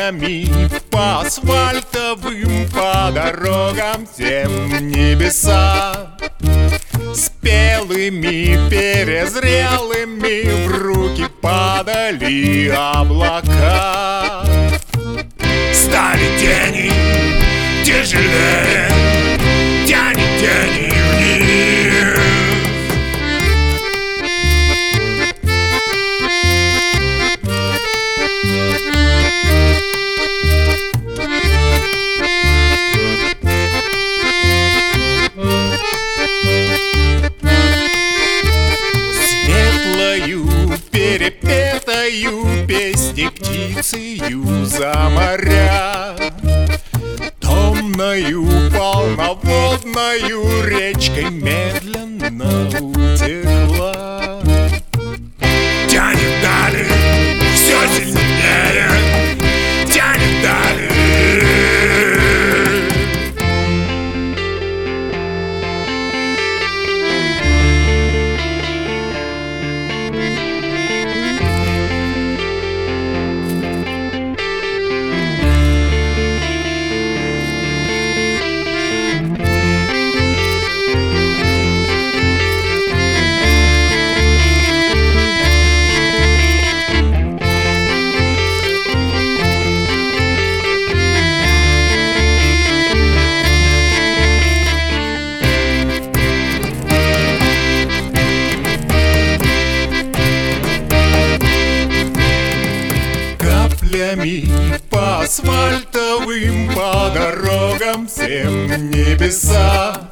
Каплями по асфальтовым, по дорогам тем небеса. Спелыми, перезрелыми в руки падали облака. Стали тени тяжелее, тянет тени вниз. Светлою, перепетою песни птицею за моря, томною, полноводною речкой медленно утекла. Тянет дали, все сильнее, тянет дали. Каплями по асфальтовым, по дорогам всем небеса.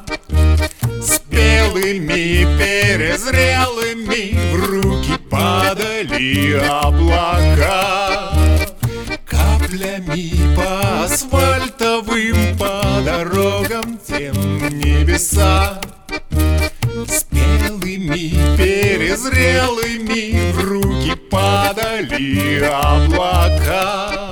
Спелыми, перезрелыми в руки падали облака. Каплями по асфальтовым, по дорогам тем небеса. Спелыми, перезрелыми в руки падали облака.